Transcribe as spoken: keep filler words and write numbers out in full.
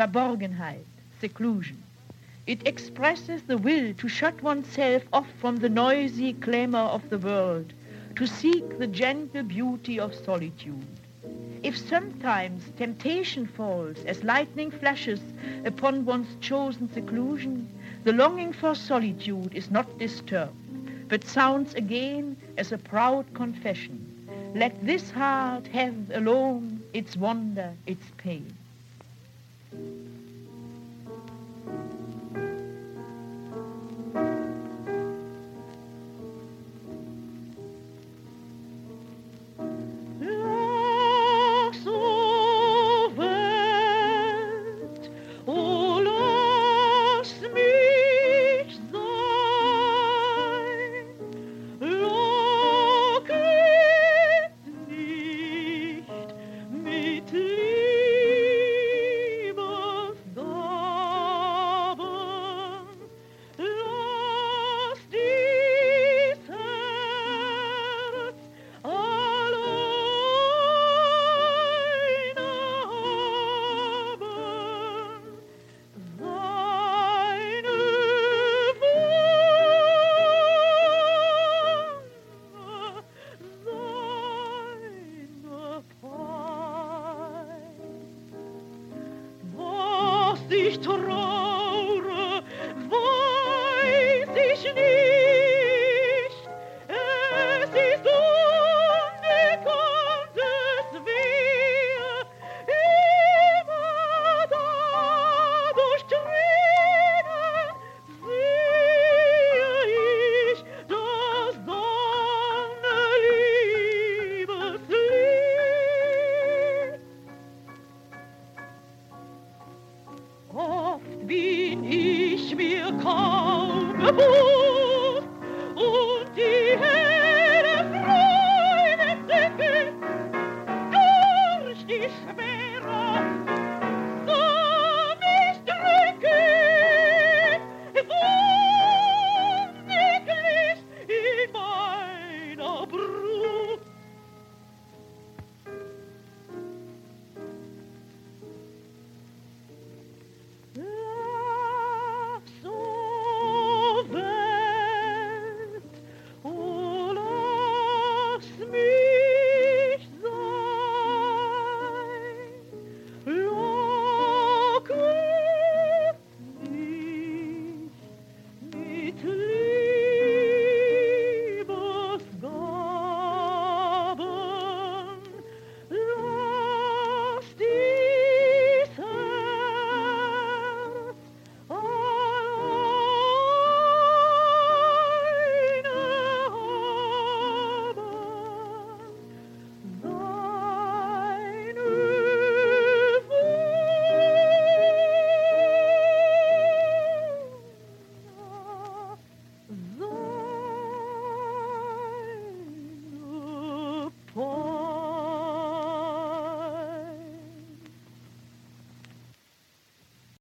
Verborgenheit, seclusion. It expresses the will to shut oneself off from the noisy clamor of the world, to seek the gentle beauty of solitude. If sometimes temptation falls as lightning flashes upon one's chosen seclusion, the longing for solitude is not disturbed, but sounds again as a proud confession. Let this heart have alone its wonder, its pain. Ich traure, weiß ich nicht. Es ist unbekanntes Wehe, immer da durch Tränen sehe ich das Sonnenliebeslied. Oft bin ich mir kaum bewusst,